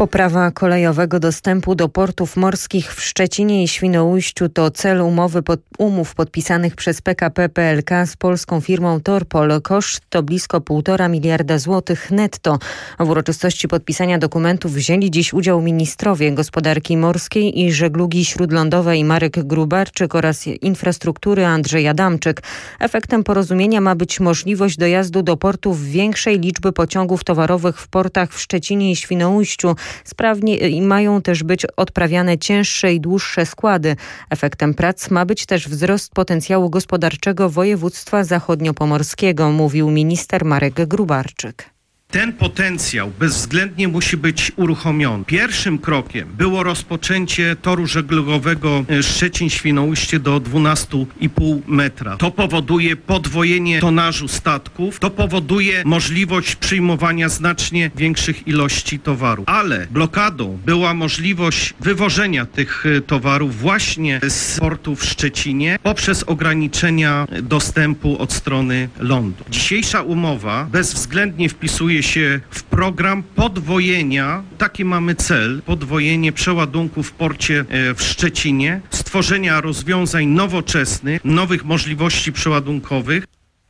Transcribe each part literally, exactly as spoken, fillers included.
Poprawa kolejowego dostępu do portów morskich w Szczecinie i Świnoujściu to cel umowy pod, umów podpisanych przez P K P P L K z polską firmą Torpol. Koszt to blisko półtora miliarda złotych netto. W uroczystości podpisania dokumentów wzięli dziś udział ministrowie gospodarki morskiej i żeglugi śródlądowej Marek Gróbarczyk oraz infrastruktury Andrzej Adamczyk. Efektem porozumienia ma być możliwość dojazdu do portów większej liczby pociągów towarowych w portach w Szczecinie i Świnoujściu. Sprawnie i mają też być odprawiane cięższe i dłuższe składy. Efektem prac ma być też wzrost potencjału gospodarczego województwa zachodniopomorskiego, mówił minister Marek Gróbarczyk. Ten potencjał bezwzględnie musi być uruchomiony. Pierwszym krokiem było rozpoczęcie toru żeglugowego Szczecin-Świnoujście do dwunastu i pół metra. To powoduje podwojenie tonażu statków, to powoduje możliwość przyjmowania znacznie większych ilości towarów. Ale blokadą była możliwość wywożenia tych towarów właśnie z portu w Szczecinie poprzez ograniczenia dostępu od strony lądu. Dzisiejsza umowa bezwzględnie wpisuje się w program podwojenia, taki mamy cel, podwojenie przeładunku w porcie w Szczecinie, stworzenia rozwiązań nowoczesnych, nowych możliwości przeładunkowych.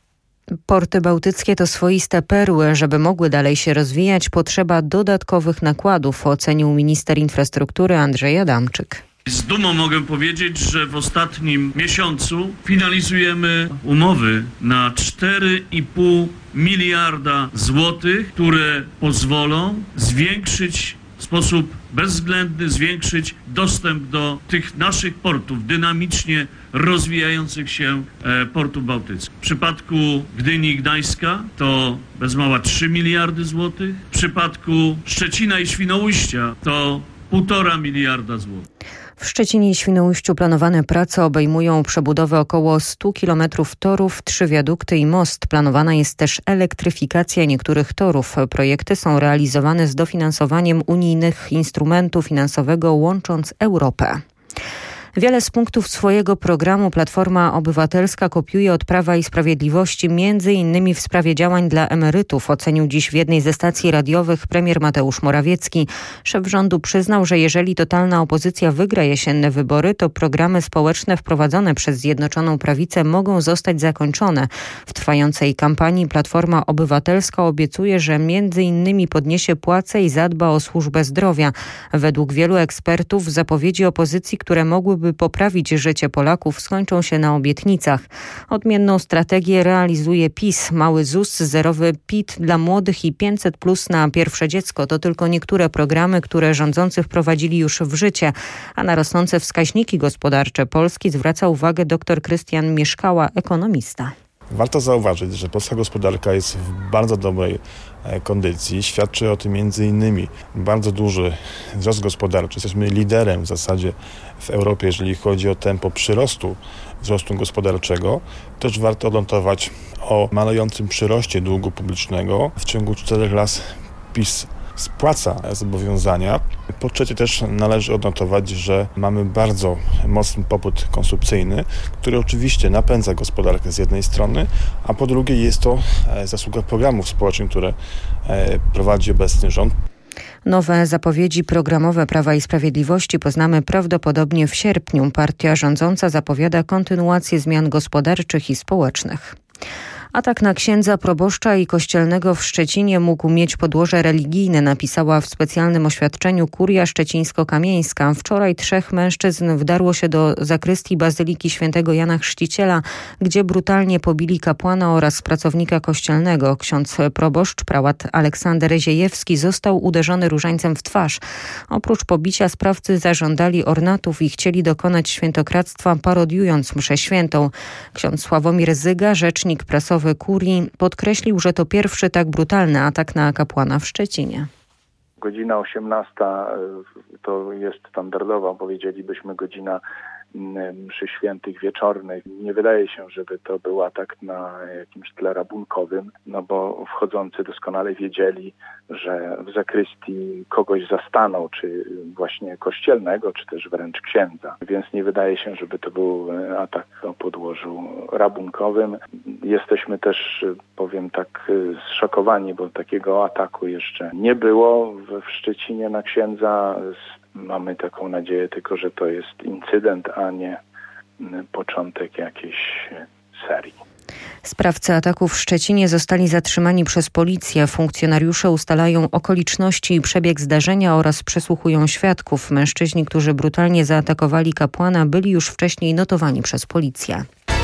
Porty bałtyckie to swoiste perły. Żeby mogły dalej się rozwijać, potrzeba dodatkowych nakładów, ocenił minister infrastruktury Andrzej Adamczyk. Z dumą mogę powiedzieć, że w ostatnim miesiącu finalizujemy umowy na cztery i pół miliarda złotych, które pozwolą zwiększyć w sposób bezwzględny, zwiększyć dostęp do tych naszych portów, dynamicznie rozwijających się e, portów bałtyckich. W przypadku Gdyni i Gdańska to bez mała trzy miliardy złotych, w przypadku Szczecina i Świnoujścia to półtora miliarda złotych. W Szczecinie i Świnoujściu planowane prace obejmują przebudowę około stu kilometrów torów, trzy wiadukty i most. Planowana jest też elektryfikacja niektórych torów. Projekty są realizowane z dofinansowaniem unijnych instrumentu finansowego Łącząc Europę. Wiele z punktów swojego programu Platforma Obywatelska kopiuje od Prawa i Sprawiedliwości, między innymi w sprawie działań dla emerytów, ocenił dziś w jednej ze stacji radiowych premier Mateusz Morawiecki. Szef rządu przyznał, że jeżeli totalna opozycja wygra jesienne wybory, to programy społeczne wprowadzone przez Zjednoczoną Prawicę mogą zostać zakończone. W trwającej kampanii Platforma Obywatelska obiecuje, że między innymi podniesie płace i zadba o służbę zdrowia. Według wielu ekspertów zapowiedzi opozycji, które mogłyby by poprawić życie Polaków, skończą się na obietnicach. Odmienną strategię realizuje PiS. Mały ZUS, zerowy P I T dla młodych i pięćset plus na pierwsze dziecko. To tylko niektóre programy, które rządzący wprowadzili już w życie. A na rosnące wskaźniki gospodarcze Polski zwraca uwagę dr Krystian Mieszkała, ekonomista. Warto zauważyć, że polska gospodarka jest w bardzo dobrej kondycji. Świadczy o tym między innymi bardzo duży wzrost gospodarczy. Jesteśmy liderem w zasadzie w Europie, jeżeli chodzi o tempo przyrostu wzrostu gospodarczego. Też warto odnotować o malejącym przyroście długu publicznego. W ciągu czterech lat PiS spłaca zobowiązania. Po trzecie też należy odnotować, że mamy bardzo mocny popyt konsumpcyjny, który oczywiście napędza gospodarkę z jednej strony, a po drugie jest to zasługa programów społecznych, które prowadzi obecny rząd. Nowe zapowiedzi programowe Prawa i Sprawiedliwości poznamy prawdopodobnie w sierpniu. Partia rządząca zapowiada kontynuację zmian gospodarczych i społecznych. Atak na księdza proboszcza i kościelnego w Szczecinie mógł mieć podłoże religijne, napisała w specjalnym oświadczeniu Kuria Szczecińsko-Kamieńska. Wczoraj trzech mężczyzn wdarło się do zakrystii Bazyliki Świętego Jana Chrzciciela, gdzie brutalnie pobili kapłana oraz pracownika kościelnego. Ksiądz proboszcz, prałat Aleksander Ziejewski, został uderzony różańcem w twarz. Oprócz pobicia sprawcy zażądali ornatów i chcieli dokonać świętokradztwa, parodiując mszę świętą. Ksiądz Sławomir Zyga, rzecznik prasowy Kurii, podkreślił, że to pierwszy tak brutalny atak na kapłana w Szczecinie. Godzina osiemnasta to jest standardowa, powiedzielibyśmy, godzina mszy świętych wieczornych. Nie wydaje się, żeby to był atak na jakimś tle rabunkowym, no bo wchodzący doskonale wiedzieli, że w zakrystii kogoś zastaną, czy właśnie kościelnego, czy też wręcz księdza. Więc nie wydaje się, żeby to był atak o podłożu rabunkowym. Jesteśmy też, powiem tak, zszokowani, bo takiego ataku jeszcze nie było w Szczecinie na księdza. Mamy taką nadzieję tylko, że to jest incydent, a nie początek jakiejś serii. Sprawcy ataku w Szczecinie zostali zatrzymani przez policję. Funkcjonariusze ustalają okoliczności i przebieg zdarzenia oraz przesłuchują świadków. Mężczyźni, którzy brutalnie zaatakowali kapłana, byli już wcześniej notowani przez policję.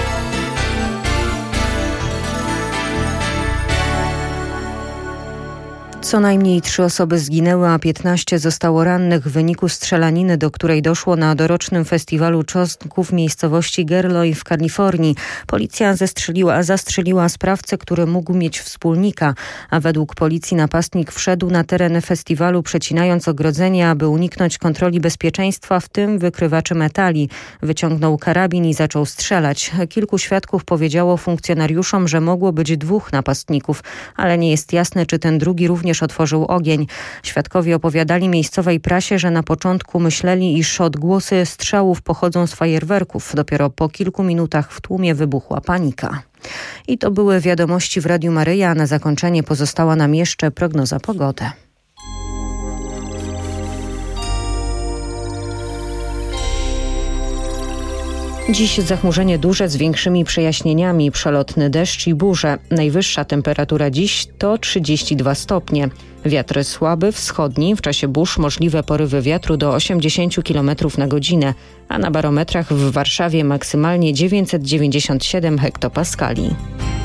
Co najmniej trzy osoby zginęły, a piętnaście zostało rannych w wyniku strzelaniny, do której doszło na dorocznym festiwalu czosnku w miejscowości Gerloy w Kalifornii. Policja zestrzeliła, zastrzeliła sprawcę, który mógł mieć wspólnika, a według policji napastnik wszedł na teren festiwalu, przecinając ogrodzenie, aby uniknąć kontroli bezpieczeństwa, w tym wykrywaczy metali. Wyciągnął karabin i zaczął strzelać. Kilku świadków powiedziało funkcjonariuszom, że mogło być dwóch napastników, ale nie jest jasne, czy ten drugi również otworzył ogień. Świadkowie opowiadali miejscowej prasie, że na początku myśleli, iż odgłosy strzałów pochodzą z fajerwerków. Dopiero po kilku minutach w tłumie wybuchła panika. I to były wiadomości w Radiu Maryja, a na zakończenie pozostała nam jeszcze prognoza pogody. Dziś zachmurzenie duże z większymi przejaśnieniami, przelotny deszcz i burze. Najwyższa temperatura dziś to trzydzieści dwa stopnie. Wiatr słaby, wschodni, w czasie burz możliwe porywy wiatru do osiemdziesiąt kilometrów na godzinę, a na barometrach w Warszawie maksymalnie dziewięćset dziewięćdziesiąt siedem hektopaskali.